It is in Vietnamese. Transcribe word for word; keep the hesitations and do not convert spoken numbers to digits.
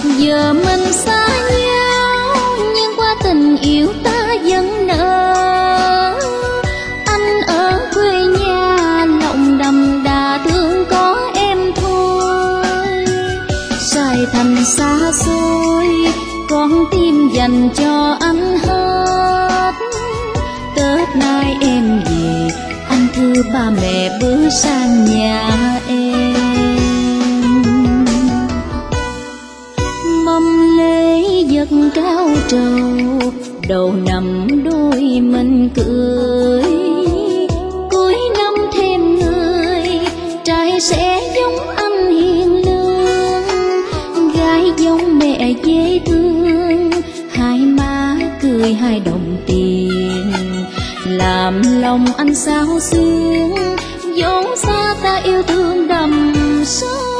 Giờ mình xa nhau nhưng qua tình yêu ta vẫn nở. Anh ở quê nhà lòng đậm đà thương có em thôi. Sài Thành xa xôi con tim dành cho anh hết. Tết nay em về anh thưa ba mẹ bước sang nhà em. Mâm lễ vật cao trầu đầu năm đôi mình cười. Cuối năm thêm người trai sẽ giống anh hiền lương, gái giống mẹ dễ thương. Hai má cười hai đồng tiền làm lòng anh xao xuyến. Vốn xa ta yêu thương đầm sâu.